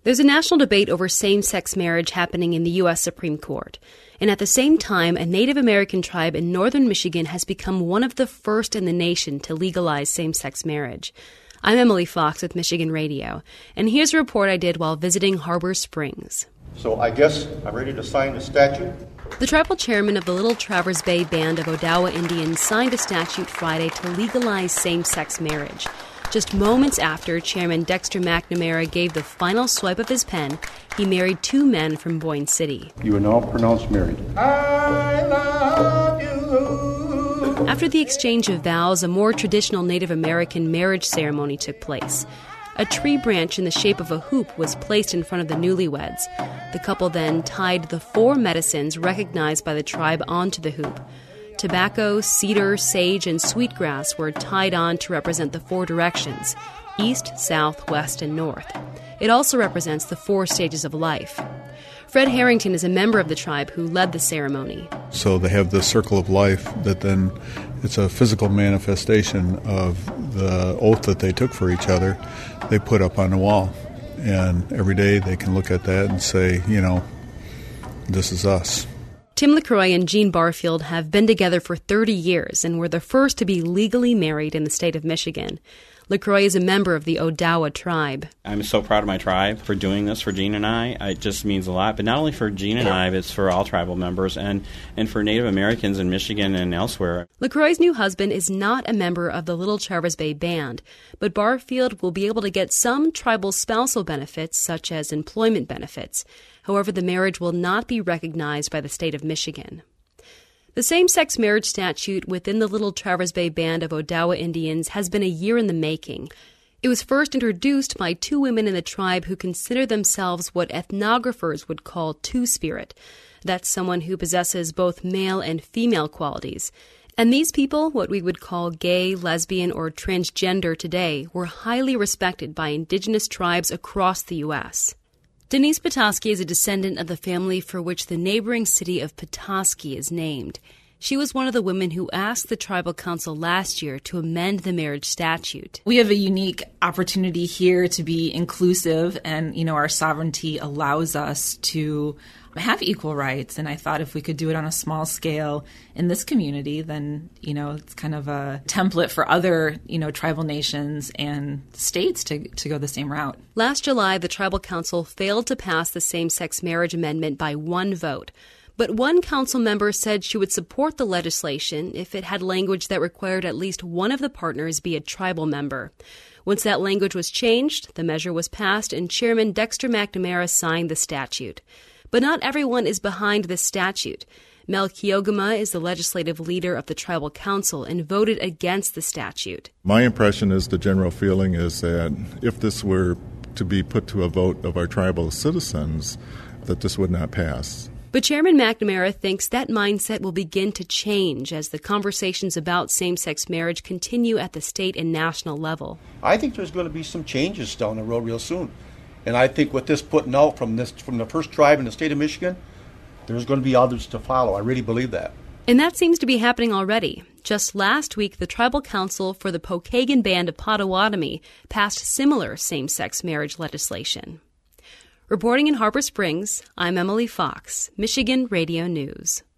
There's a national debate over same-sex marriage happening in the U.S. Supreme Court. And at the same time, a Native American tribe in northern Michigan has become one of the first in the nation to legalize same-sex marriage. I'm Emily Fox with Michigan Radio, and here's a report I did while visiting Harbor Springs. So I guess I'm ready to sign the statute. The tribal chairman of the Little Traverse Bay Band of Odawa Indians signed a statute Friday to legalize same-sex marriage. Just moments after Chairman Dexter McNamara gave the final swipe of his pen, he married two men from Boyne City. You are now pronounced married. I love you. After the exchange of vows, a more traditional Native American marriage ceremony took place. A tree branch in the shape of a hoop was placed in front of the newlyweds. The couple then tied the four medicines recognized by the tribe onto the hoop. Tobacco, cedar, sage, and sweetgrass were tied on to represent the four directions: east, south, west, and north. It also represents the four stages of life. Fred Harrington is a member of the tribe who led the ceremony. So they have this circle of life that then it's a physical manifestation of the oath that they took for each other. They put up on the wall. And every day they can look at that and say, this is us. Tim LaCroix and Jean Barfield have been together for 30 years and were the first to be legally married in the state of Michigan. LaCroix is a member of the Odawa tribe. I'm so proud of my tribe for doing this for Jean and I. It just means a lot. But not only for Jean and I, it's for all tribal members and for Native Americans in Michigan and elsewhere. LaCroix's new husband is not a member of the Little Traverse Bay Band, but Barfield will be able to get some tribal spousal benefits, such as employment benefits. However, the marriage will not be recognized by the state of Michigan. The same-sex marriage statute within the Little Traverse Bay Band of Odawa Indians has been a year in the making. It was first introduced by two women in the tribe who consider themselves what ethnographers would call two-spirit. That's someone who possesses both male and female qualities. And these people, what we would call gay, lesbian, or transgender today, were highly respected by indigenous tribes across the U.S. Denise Petoskey is a descendant of the family for which the neighboring city of Petoskey is named. She was one of the women who asked the Tribal Council last year to amend the marriage statute. We have a unique opportunity here to be inclusive, and, our sovereignty allows us to have equal rights. And I thought if we could do it on a small scale in this community, then, it's kind of a template for other, tribal nations and states to go the same route. Last July, the Tribal Council failed to pass the same-sex marriage amendment by one vote. But one council member said she would support the legislation if it had language that required at least one of the partners be a tribal member. Once that language was changed, the measure was passed and Chairman Dexter McNamara signed the statute. But not everyone is behind this statute. Mel Kiogama is the legislative leader of the Tribal Council and voted against the statute. My impression is the general feeling is that if this were to be put to a vote of our tribal citizens, that this would not pass. But Chairman McNamara thinks that mindset will begin to change as the conversations about same-sex marriage continue at the state and national level. I think there's going to be some changes down the road real soon. And I think with this putting out from the first tribe in the state of Michigan, there's going to be others to follow. I really believe that. And that seems to be happening already. Just last week, the Tribal Council for the Pokagon Band of Potawatomi passed similar same-sex marriage legislation. Reporting in Harbor Springs, I'm Emily Fox, Michigan Radio News.